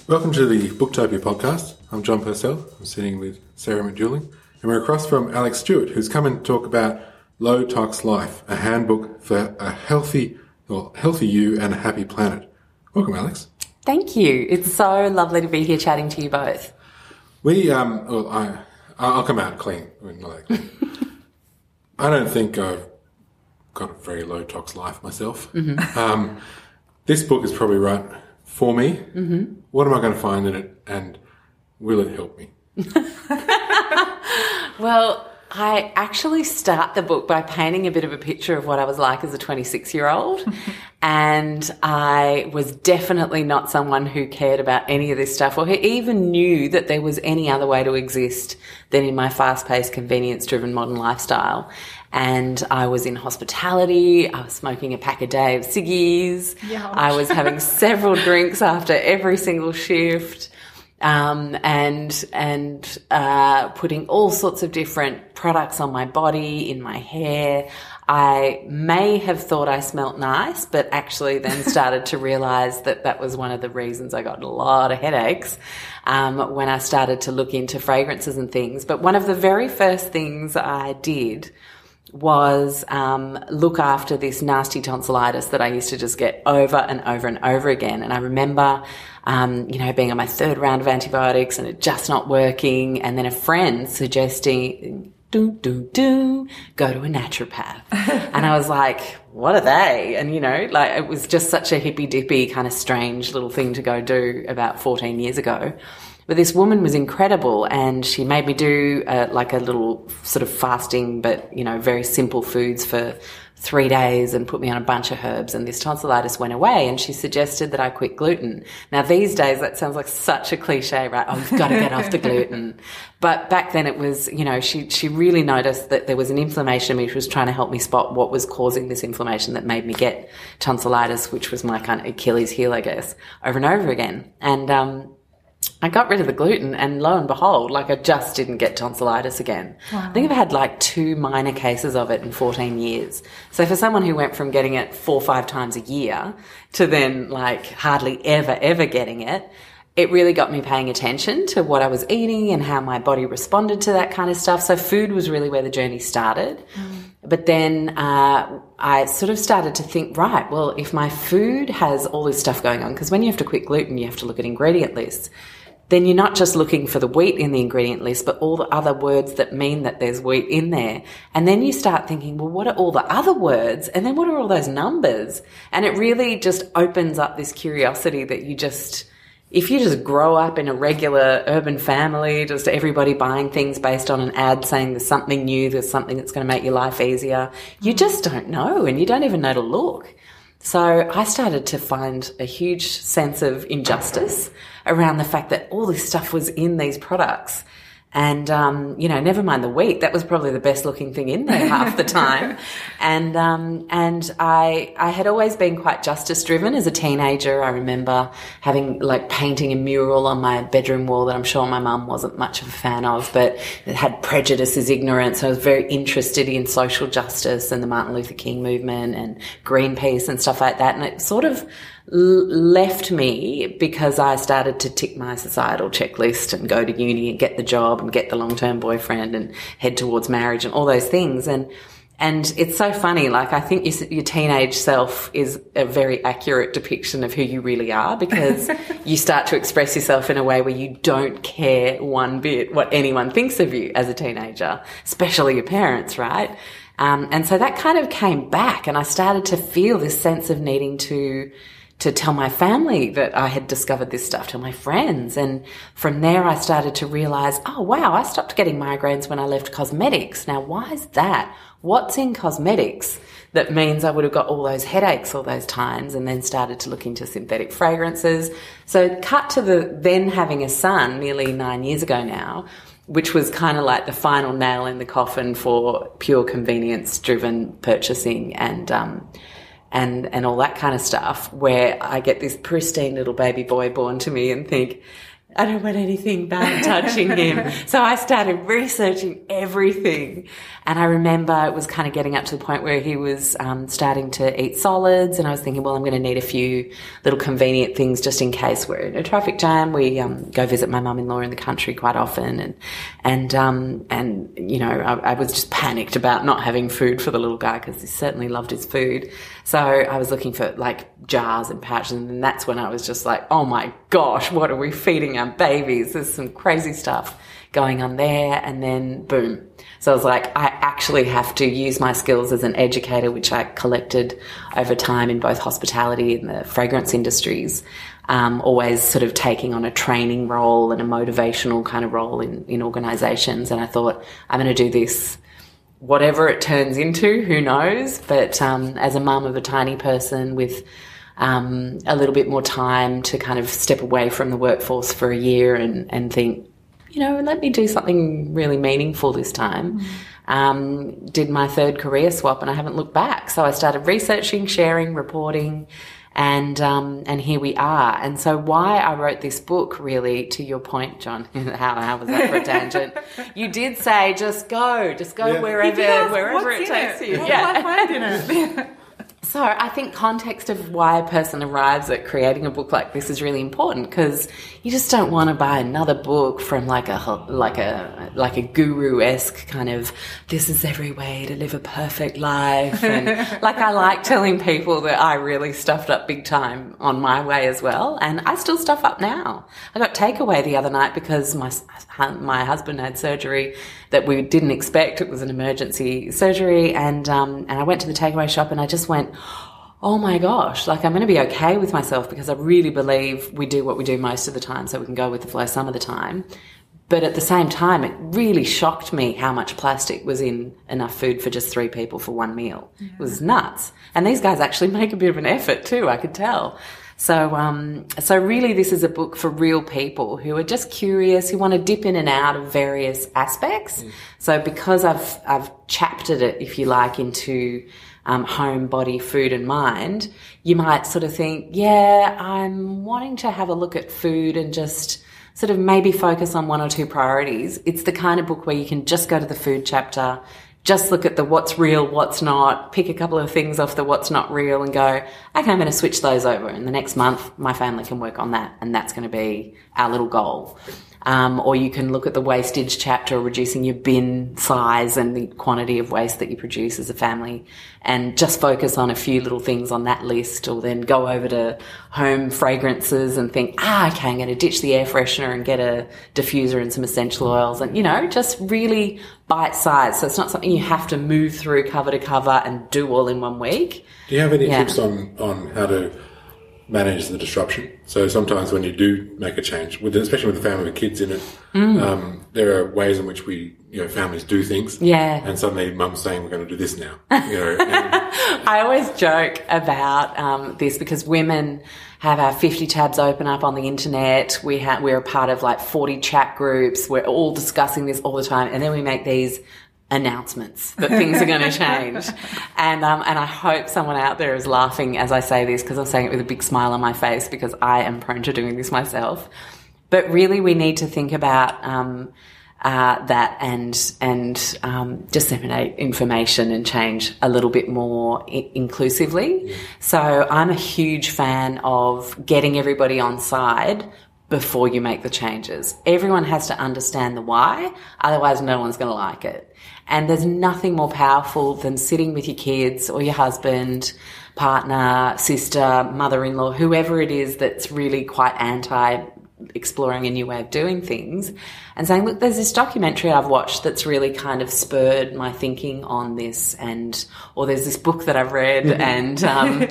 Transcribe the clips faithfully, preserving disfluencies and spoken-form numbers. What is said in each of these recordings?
Welcome to the Booktopia podcast. I'm John Purcell. I'm sitting with Sarah McDouling, and we're across from Alex Stewart, who's come in to talk about Low Tox Life, a handbook for a healthy, well, healthy you and a happy planet. Welcome, Alex. Thank you. It's so lovely to be here chatting to you both. We, um, well, I, I'll come out clean. I mean, not that clean. I don't think I've got a very low tox life myself. Mm-hmm. Um, this book is probably right for me. Mm-hmm. What am I going to find in it, and will it help me? Well, I actually start the book by painting a bit of a picture of what I was like as a twenty-six-year-old, and I was definitely not someone who cared about any of this stuff or who even knew that there was any other way to exist than in my fast-paced, convenience-driven modern lifestyle. And I was in hospitality, I was smoking a pack a day of ciggies, Youch. I was having several drinks after every single shift, um, and and uh, putting all sorts of different products on my body, in my hair. I may have thought I smelt nice, but actually then started to realise that that was one of the reasons I got a lot of headaches um, when I started to look into fragrances and things. But one of the very first things I did was um, look after this nasty tonsillitis that I used to just get over and over and over again. And I remember, um, you know, being on my third round of antibiotics and it just not working, and then a friend suggesting, do, do, do, go to a naturopath. And I was like, what are they? And, you know, like it was just such a hippy-dippy kind of strange little thing to go do about fourteen years ago. But this woman was incredible, and she made me do uh, like a little sort of fasting, but, you know, very simple foods for three days and put me on a bunch of herbs, and this tonsillitis went away, and she suggested that I quit gluten. Now, these days, that sounds like such a cliche, right? Oh, you've got to get off the gluten. But back then it was, you know, she, she really noticed that there was an inflammation. She was trying to help me spot what was causing this inflammation that made me get tonsillitis, which was my kind of Achilles heel, I guess, over and over again. And, um, I got rid of the gluten, and lo and behold, like I just didn't get tonsillitis again. Wow. I think I've had like two minor cases of it in fourteen years. So for someone who went from getting it four or five times a year to then like hardly ever, ever getting it, it really got me paying attention to what I was eating and how my body responded to that kind of stuff. So food was really where the journey started. Mm. But then uh, I sort of started to think, right, well, if my food has all this stuff going on, because when you have to quit gluten, you have to look at ingredient lists, then you're not just looking for the wheat in the ingredient list, but all the other words that mean that there's wheat in there. And then you start thinking, well, what are all the other words? And then what are all those numbers? And it really just opens up this curiosity that you just... If you just grow up in a regular urban family, just everybody buying things based on an ad saying there's something new, there's something that's going to make your life easier, you just don't know, and you don't even know to look. So I started to find a huge sense of injustice around the fact that all this stuff was in these products. And, um, you know, never mind the wheat, that was probably the best looking thing in there half the time. And, um, and I, I had always been quite justice driven as a teenager. I remember having like painting a mural on my bedroom wall that I'm sure my mum wasn't much of a fan of, but it had prejudice as ignorance. So I was very interested in social justice and the Martin Luther King movement and Greenpeace and stuff like that. And it sort of left me because I started to tick my societal checklist and go to uni and get the job and get the long-term boyfriend and head towards marriage and all those things. And and it's so funny, like I think your, your teenage self is a very accurate depiction of who you really are, because you start to express yourself in a way where you don't care one bit what anyone thinks of you as a teenager, especially your parents, right? Um, and so that kind of came back, and I started to feel this sense of needing to to tell my family that I had discovered this stuff, tell my friends. And from there I started to realise, oh, wow, I stopped getting migraines when I left cosmetics. Now, why is that? What's in cosmetics that means I would have got all those headaches all those times? And then started to look into synthetic fragrances. So cut to the then having a son nearly nine years ago now, which was kind of like the final nail in the coffin for pure convenience-driven purchasing and um and and all that kind of stuff, where I get this pristine little baby boy born to me and think, I don't want anything bad touching him. So I started researching everything. And I remember it was kind of getting up to the point where he was um, starting to eat solids. And I was thinking, well, I'm going to need a few little convenient things just in case we're in a traffic jam. We um, go visit my mum-in-law in the country quite often. And, and, um, and you know, I, I was just panicked about not having food for the little guy because he certainly loved his food. So I was looking for like jars and pouches. And then that's when I was just like, oh my gosh, what are we feeding our babies? There's some crazy stuff going on there. And then boom. So I was like, I actually have to use my skills as an educator, which I collected over time in both hospitality and the fragrance industries, um, always sort of taking on a training role and a motivational kind of role in, in organisations. And I thought, I'm going to do this, whatever it turns into, who knows? But um, as a mum of a tiny person with um, a little bit more time to kind of step away from the workforce for a year and, and think, you know, let me do something really meaningful this time. Mm. Um, did my third career swap and I haven't looked back. So I started researching, sharing, reporting, and um, and here we are. And so why I wrote this book, really, to your point, John, how, how was that for a tangent? You did say just go, just go yeah. wherever ask, wherever it takes it? you. What yeah. will I find in it? So I think context of why a person arrives at creating a book like this is really important, because you just don't want to buy another book from like a like a like a guru-esque kind of, this is every way to live a perfect life. And like, I like telling people that I really stuffed up big time on my way as well, and I still stuff up now. I got takeaway the other night because my my husband had surgery that we didn't expect. It was an emergency surgery, and um and I went to the takeaway shop and I just went, oh my gosh, like I'm going to be okay with myself, because I really believe we do what we do most of the time so we can go with the flow some of the time. But at the same time, it really shocked me how much plastic was in enough food for just three people for one meal. Yeah. It was nuts. And these guys actually make a bit of an effort too, I could tell. So, um, so really this is a book for real people who are just curious, who want to dip in and out of various aspects. Mm. So because I've, I've chaptered it, if you like, into Um, home, body, food and mind, you might sort of think, yeah, I'm wanting to have a look at food and just sort of maybe focus on one or two priorities. It's the kind of book where you can just go to the food chapter, just look at the what's real, what's not, pick a couple of things off the what's not real and go, okay, I'm going to switch those over. And the next month, my family can work on that, and that's going to be our little goal. Um, or you can look at the wastage chapter, reducing your bin size and the quantity of waste that you produce as a family, and just focus on a few little things on that list. Or then go over to home fragrances and think, ah, okay, I'm going to ditch the air freshener and get a diffuser and some essential oils, and, you know, just really bite size. So it's not something you have to move through cover to cover and do all in one week. Do you have any yeah. tips on, on how to manage the disruption? So sometimes when you do make a change, with especially with a family with kids in it, mm. um, there are ways in which we, you know, families do things. Yeah. And suddenly mum's saying, we're going to do this now. You know, and I always joke about um, this because women have our fifty tabs open up on the internet. We have, we're a part of like forty chat groups. We're all discussing this all the time. And then we make these announcements that things are going to change. And um, and I hope someone out there is laughing as I say this, because I'm saying it with a big smile on my face, because I am prone to doing this myself. But really we need to think about um, uh, that and and um, disseminate information and change a little bit more I- inclusively. Yeah. So I'm a huge fan of getting everybody on side before you make the changes. Everyone has to understand the why, otherwise no one's going to like it. And there's nothing more powerful than sitting with your kids or your husband, partner, sister, mother-in-law, whoever it is that's really quite anti exploring a new way of doing things, and saying, look, there's this documentary I've watched that's really kind of spurred my thinking on this, and or there's this book that I've read and um,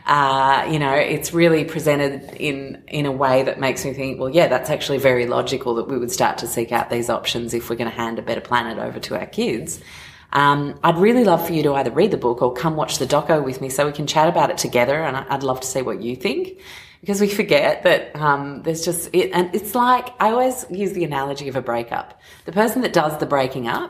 uh, you know, it's really presented in in a way that makes me think, well, yeah, that's actually very logical that we would start to seek out these options if we're going to hand a better planet over to our kids. Um, I'd really love for you to either read the book or come watch the doco with me so we can chat about it together, and I'd love to see what you think. Because we forget that um, there's just it, and it's like I always use the analogy of a breakup. The person that does the breaking up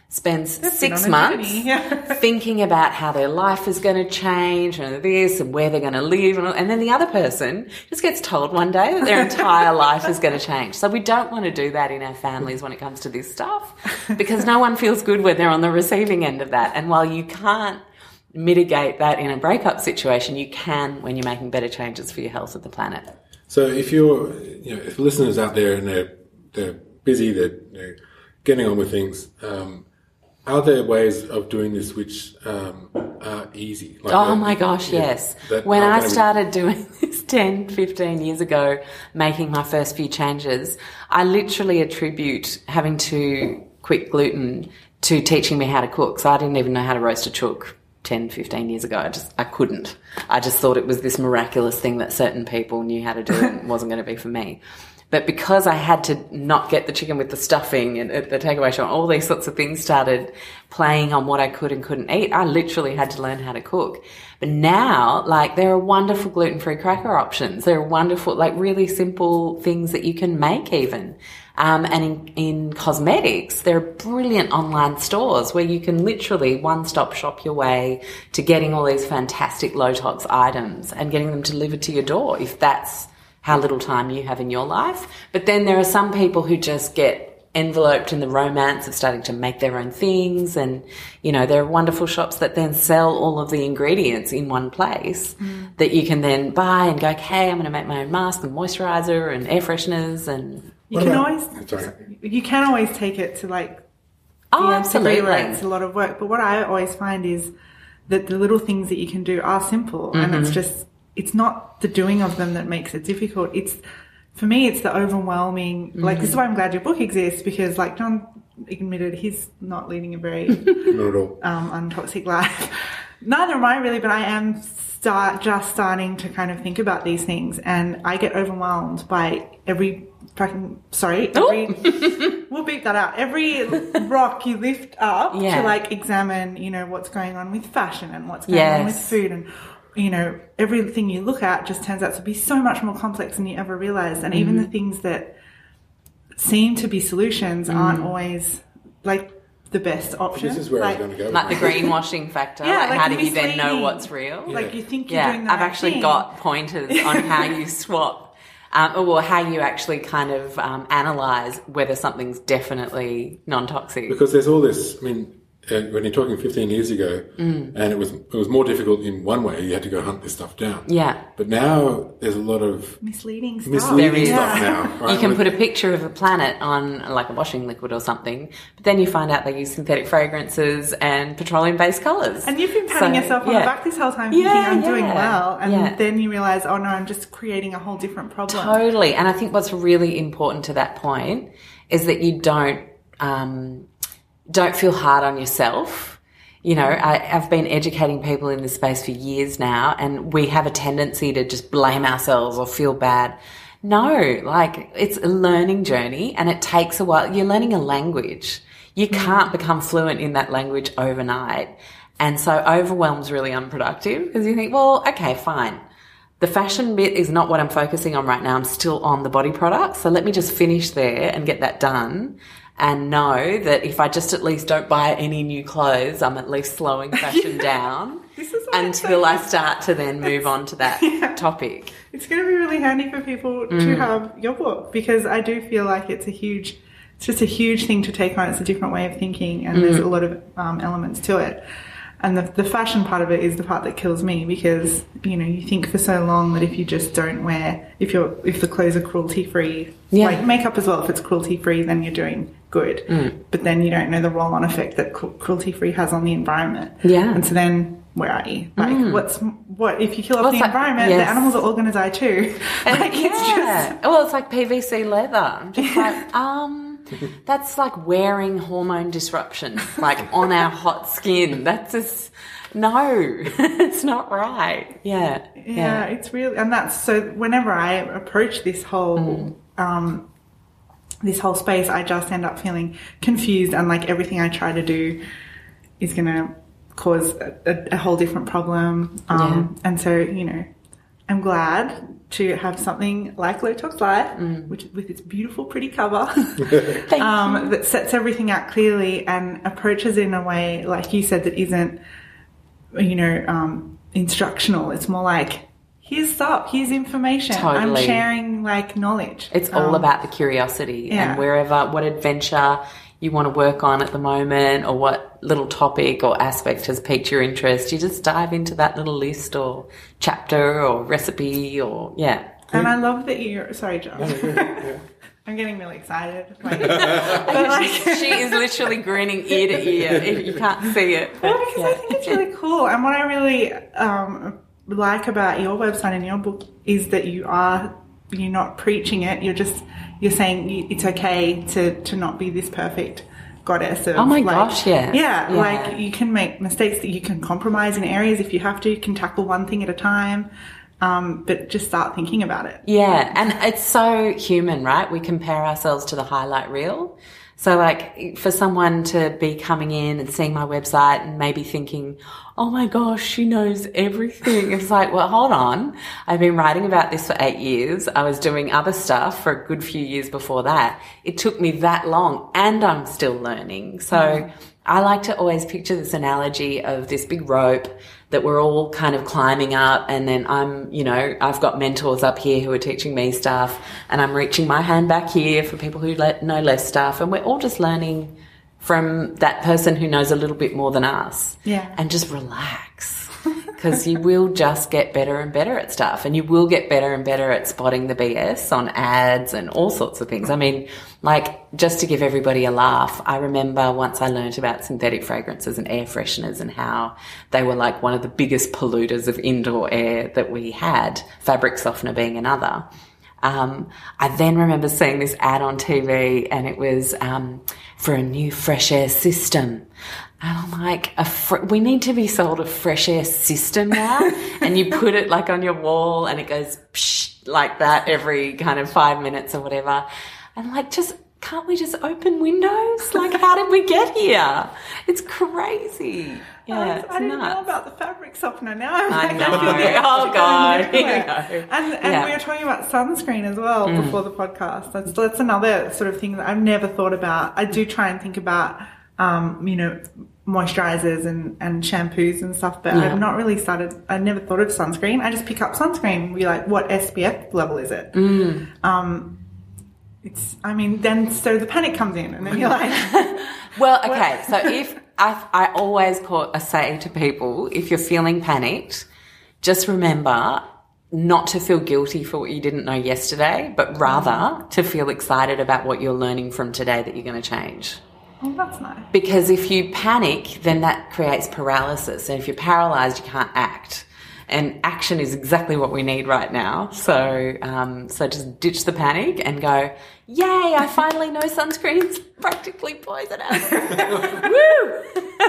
spends They've been six on a months journey, yeah. thinking about how their life is going to change and this and where they're going to live. And, and then the other person just gets told one day that their entire life is going to change. So we don't want to do that in our families when it comes to this stuff, because no one feels good when they're on the receiving end of that. And while you can't mitigate that in a breakup situation, you can when you're making better changes for your health of the planet. So if you're, you know, if listeners out there and they're, they're busy, they're, they're getting on with things, um, are there ways of doing this which um, are easy? Like oh that, my gosh, yeah, yes. that When are I gonna be- started doing this ten, fifteen years ago, making my first few changes, I literally attribute having to quit gluten to teaching me how to cook. So I didn't even know how to roast a chook ten, fifteen years ago. I just, I couldn't. I just thought it was this miraculous thing that certain people knew how to do and it wasn't going to be for me. But because I had to not get the chicken with the stuffing and the takeaway shop, all these sorts of things started playing on what I could and couldn't eat. I literally had to learn how to cook. But now, like, there are wonderful gluten-free cracker options. There are wonderful, like, really simple things that you can make even. Um, and in, in cosmetics, there are brilliant online stores where you can literally one-stop shop your way to getting all these fantastic low-tox items and getting them delivered to your door if that's how little time you have in your life. But then there are some people who just get enveloped in the romance of starting to make their own things, and, you know, there are wonderful shops that then sell all of the ingredients in one place mm. that you can then buy and go, okay, I'm going to make my own mask and moisturiser and air fresheners. And you can about, always sorry. you can always take it to, like, oh, absolutely, where it's a lot of work. But what I always find is that the little things that you can do are simple, mm-hmm. and it's just, it's not the doing of them that makes it difficult. It's, for me, it's the overwhelming, mm-hmm. like, this is why I'm glad your book exists, because, like John admitted, he's not leading a very not at all. Um, untoxic life. Neither am I really, but I am start just starting to kind of think about these things, and I get overwhelmed by every fucking, sorry, every, we'll beep that out, every rock you lift up yeah. to, like, examine, you know, what's going on with fashion and what's going yes. on with food, and, you know, everything you look at just turns out to be so much more complex than you ever realized. And mm. even the things that seem to be solutions mm. aren't always, like, the best option. This is where like, I was going to go. Like the greenwashing factor. Yeah, like, like how do you then know what's real? Yeah. Like, you think you're yeah, doing the I've right actually thing. got pointers on how you swap, um, or how you actually kind of um, analyse whether something's definitely non-toxic. Because there's all this, I mean, uh, when you're talking fifteen years ago, mm. and it was it was more difficult in one way, you had to go hunt this stuff down. Yeah. But now there's a lot of misleading stuff. Misleading stuff yeah. now. Right? You can With, put a picture of a planet on, like, a washing liquid or something, but then you find out they use synthetic fragrances and petroleum-based colours. And you've been patting so, yourself on yeah. the back this whole time, thinking yeah, I'm yeah. doing well, and yeah. then you realise, oh no, I'm just creating a whole different problem. Totally. And I think what's really important to that point is that you don't um, don't feel hard on yourself. You know, I, I've been educating people in this space for years now, and we have a tendency to just blame ourselves or feel bad. No, like, it's a learning journey, and it takes a while. You're learning a language. You can't become fluent in that language overnight. And so overwhelm's really unproductive, because you think, well, okay, fine. The fashion bit is not what I'm focusing on right now. I'm still on the body products. So let me just finish there and get that done. And know that if I just at least don't buy any new clothes, I'm at least slowing fashion yeah. down this is until I start to then move on to that yeah. topic. It's going to be really handy for people mm. to have your book, because I do feel like it's a huge, it's just a huge thing to take on. It's a different way of thinking, and mm. there's a lot of um, elements to it. And the, the fashion part of it is the part that kills me, because, you know, you think for so long that if you just don't wear, if you're, if the clothes are cruelty free, yeah. like makeup as well, if it's cruelty free, then you're doing good. Mm. But then you don't know the roll on effect that cru- cruelty free has on the environment. Yeah. And so then where are you? Like, mm. what's, what, if you kill off well, the like, environment, yes. the animals are all going to die too. And like, yeah. it's just. Well, it's like P V C leather. I'm just like, um, that's like wearing hormone disruption, like on our hot skin. That's just, no, it's not right. Yeah. Yeah, yeah. it's really, and that's, so whenever I approach this whole, mm. um, this whole space, I just end up feeling confused, and like everything I try to do is going to cause a, a, a whole different problem. Um, yeah. And so, you know, am glad to have something like Low Tox Life, mm. which with its beautiful, pretty cover, um, that sets everything out clearly and approaches in a way, like you said, that isn't, you know, um, instructional. It's more like, here's stuff, here's information. Totally. I'm sharing, like, knowledge. It's all um, about the curiosity yeah. and wherever, what adventure you want to work on at the moment, or what little topic or aspect has piqued your interest, you just dive into that little list or chapter or recipe or, yeah. And I love that you're, sorry, John. yeah. I'm getting really excited. Like, but like, she is literally grinning ear to ear. You can't see it. But, well, because yeah. I think it's really cool. And what I really um, like about your website and your book is that you are, you're not preaching it. You're just, you're saying it's okay to, to not be this perfect goddess of, oh my like, gosh, yeah. yeah. Yeah, like you can make mistakes, that you can compromise in areas if you have to. You can tackle one thing at a time, um, but just start thinking about it. Yeah, and it's so human, right? We compare ourselves to the highlight reel. So, like, for someone to be coming in and seeing my website and maybe thinking, oh my gosh, she knows everything. It's like, well, hold on. I've been writing about this for eight years. I was doing other stuff for a good few years before that. It took me that long and I'm still learning. So mm. I like to always picture this analogy of this big rope that we're all kind of climbing up, and then I'm, you know, I've got mentors up here who are teaching me stuff, and I'm reaching my hand back here for people who let, know less stuff, and we're all just learning from that person who knows a little bit more than us. Yeah. And just relax. Because you will just get better and better at stuff, and you will get better and better at spotting the B S on ads and all sorts of things. I mean, like, just to give everybody a laugh, I remember once I learnt about synthetic fragrances and air fresheners and how they were like one of the biggest polluters of indoor air that we had, fabric softener being another. Um, I then remember seeing this ad on T V, and it was um, for a new fresh air system. And I'm like, a fr- we need to be sold a fresh air system now. And you put it like on your wall and it goes psh, like that every kind of five minutes or whatever. And like, just, can't we just open windows? Like, how did we get here? It's crazy. Yeah, I, it's I didn't nuts. know about the fabric softener now. I'm I like, know. I Oh, God. and and Yeah. we were talking about sunscreen as well Mm. before the podcast. That's, that's another sort of thing that I've never thought about. I do try and think about, um, you know, moisturizers and, and shampoos and stuff, but Yeah. I've not really started, I never thought of sunscreen. I just pick up sunscreen and be like, what S P F level is it? Mm. Um, it's, I mean, then so the panic comes in and then you're like... Well, okay, so if I, I always call, I say to people, if you're feeling panicked, just remember not to feel guilty for what you didn't know yesterday, but rather to feel excited about what you're learning from today that you're going to change. Oh, that's nice. Because if you panic, then that creates paralysis. And if you're paralyzed, you can't act. And action is exactly what we need right now. So, um, so just ditch the panic and go, yay, I finally know sunscreen's practically poisonous. Woo!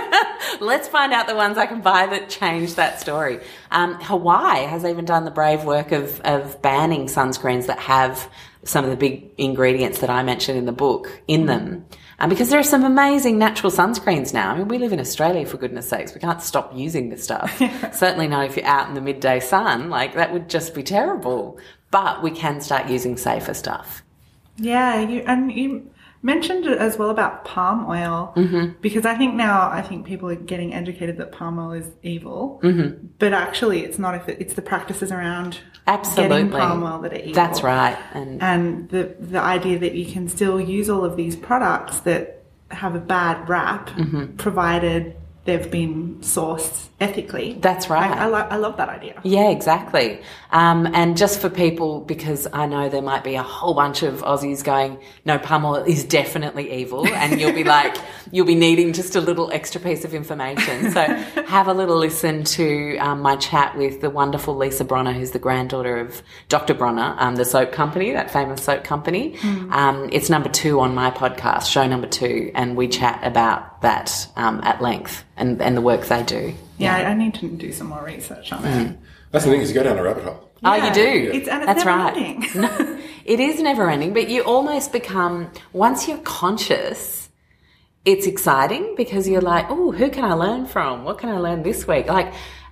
Let's find out the ones I can buy that change that story. Um, Hawaii has even done the brave work of, of banning sunscreens that have some of the big ingredients that I mentioned in the book in them. Um, because there are some amazing natural sunscreens now. I mean, we live in Australia, for goodness sakes. We can't stop using this stuff. Certainly not if you're out in the midday sun. Like, that would just be terrible. But we can start using safer stuff. Yeah, you and you mentioned it as well about palm oil, mm-hmm. because I think now I think people are getting educated that palm oil is evil, mm-hmm. but actually it's not. If it, it's the practices around Absolutely. getting palm oil that are evil. That's right, and and the the idea that you can still use all of these products that have a bad rap, mm-hmm. provided they've been sourced ethically. That's right. I, I, lo- I love that idea. Yeah, exactly. Um, and just for people, because I know there might be a whole bunch of Aussies going, no, palm oil is definitely evil. And you'll be like, you'll be needing just a little extra piece of information. So have a little listen to um, my chat with the wonderful Lisa Bronner, who's the granddaughter of Doctor Bronner, um, the soap company, that famous soap company. Mm. Um, it's number two on my podcast, show number two. And we chat about that um, at length and, and the work they do. Yeah, yeah, I need to do some more research on it. Mm. That's the thing, is you go down a rabbit hole. Oh, yeah, you do? It's, and it's That's never right. ending. No, it is never ending, but you almost become, once you're conscious, it's exciting because you're like, oh, who can I learn from? What can I learn this week? Like,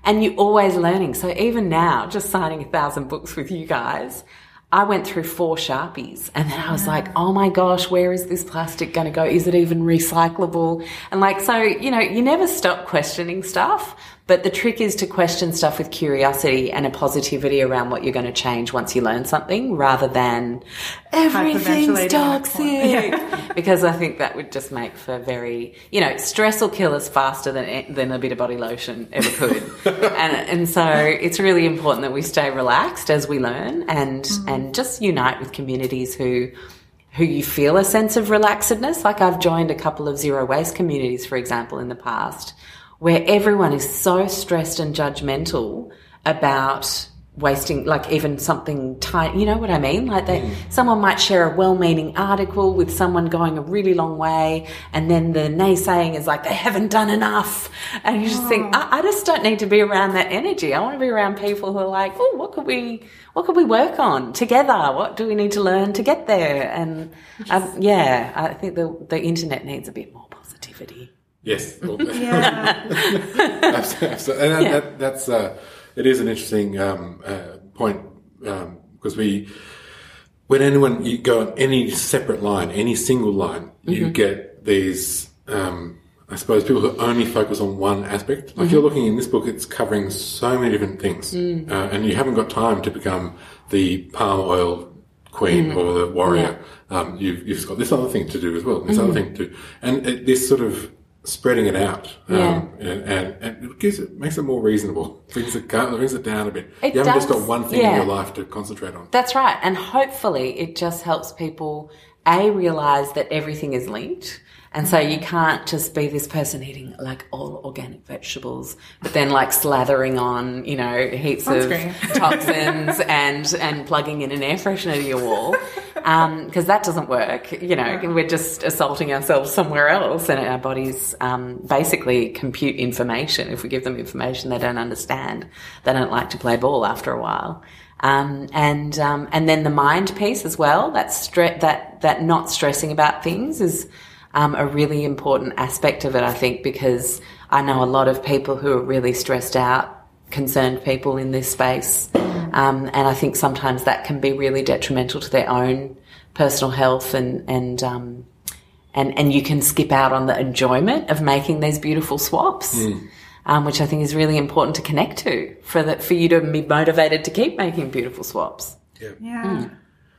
and you're always learning. So even now, just signing a thousand books with you guys, I went through four Sharpies and then I was like, oh my gosh, where is this plastic going to go? Is it even recyclable? And like, so, you know, you never stop questioning stuff, but the trick is to question stuff with curiosity and a positivity around what you're going to change once you learn something, rather than everything's toxic. Yeah. Because I think that would just make for very, you know, stress will kill us faster than than a bit of body lotion ever could. and and so it's really important that we stay relaxed as we learn, and mm. and just unite with communities who who you feel a sense of relaxedness. Like I've joined a couple of zero waste communities, for example, in the past, where everyone is so stressed and judgmental about wasting, like even something tiny, you know what I mean? Like they, mm. someone might share a well-meaning article with someone going a really long way, and then the naysaying is like, they haven't done enough. And you just oh. think, I, I just don't need to be around that energy. I want to be around people who are like, oh, what could we, what could we work on together? What do we need to learn to get there? And um, yeah, I think the, the internet needs a bit more positivity. Yes. Yeah. Absolutely. And Yeah. that, that's, uh, it is an interesting um, uh, point um, because we, when anyone, you go on any separate line, any single line, you Mm-hmm. get these, um, I suppose, people who only focus on one aspect. Like mm-hmm. you're looking in this book, it's covering so many different things. Mm. Uh, and you haven't got time to become the palm oil queen mm. or the warrior. Yeah. Um, you've, you've just got this other thing to do as well, this mm-hmm. other thing to do. And it, this sort of spreading it out, um, Yeah. and, and, and it gives it, makes it more reasonable. Brings it, brings it down a bit. It you haven't does, just got one thing yeah. in your life to concentrate on. That's right. And hopefully it just helps people, A, realise that everything is linked. And so you can't just be this person eating like all organic vegetables, but then like slathering on, you know, heaps of toxins and, and plugging in an air freshener to your wall. Um, cause that doesn't work. You know, we're just assaulting ourselves somewhere else, and our bodies, um, basically compute information. If we give them information they don't understand, they don't like to play ball after a while. Um, and, um, and then the mind piece as well, that stre- that, that not stressing about things is, Um, a really important aspect of it, I think, because I know a lot of people who are really stressed out, concerned people in this space, um, and I think sometimes that can be really detrimental to their own personal health, and and um, and and you can skip out on the enjoyment of making these beautiful swaps, mm. um, which I think is really important to connect to for that for you to be motivated to keep making beautiful swaps. Yeah. Yeah. Mm.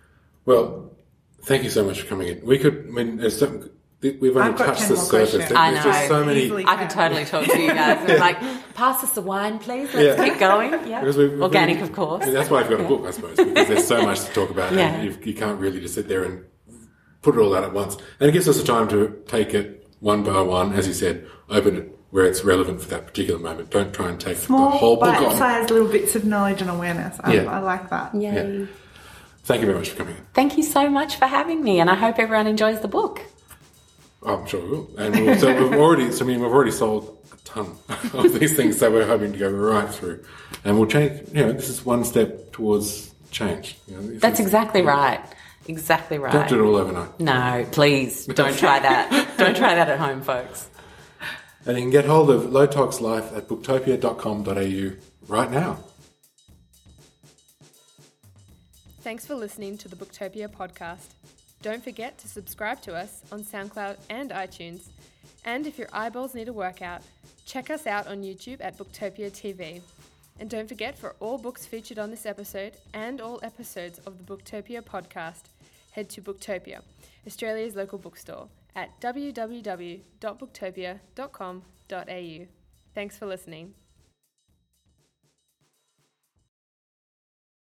Well, thank you so much for coming in. We could, I mean, there's some. We've only I've got touched ten the more surface. questions. There's I know. just so many. Easily. I could totally talk to you guys and like, pass us the wine, please. Let's Yeah. keep going. Yeah, Because we've- we've organic, really- of course. Yeah, that's why I've got a book, I suppose, because there's so much to talk about, Yeah. and you, you can't really just sit there and put it all out at once. And it gives us the time to take it one by one, as you said, open it where it's relevant for that particular moment. Don't try and take Small, the whole book on. bite-sized little bits of knowledge and awareness. I, Yeah. I like that. Yay. Yeah. Thank you very much for coming in. Thank you so much for having me, and I hope everyone enjoys the book. I'm sure we will. And we'll, so we've already, so I mean, we've already sold a ton of these things, so we're hoping to go right through. And we'll change, you know, this is one step towards change. You know, That's exactly right. Exactly right. Don't do it all overnight. No, please don't try that. Don't try that at home, folks. And you can get hold of Low Tox Life at booktopia dot com dot a u right now. Thanks for listening to the Booktopia podcast. Don't forget to subscribe to us on SoundCloud and iTunes. And if your eyeballs need a workout, check us out on YouTube at Booktopia T V. And don't forget, for all books featured on this episode and all episodes of the Booktopia podcast, head to Booktopia, Australia's local bookstore, at w w w dot booktopia dot com dot a u. Thanks for listening.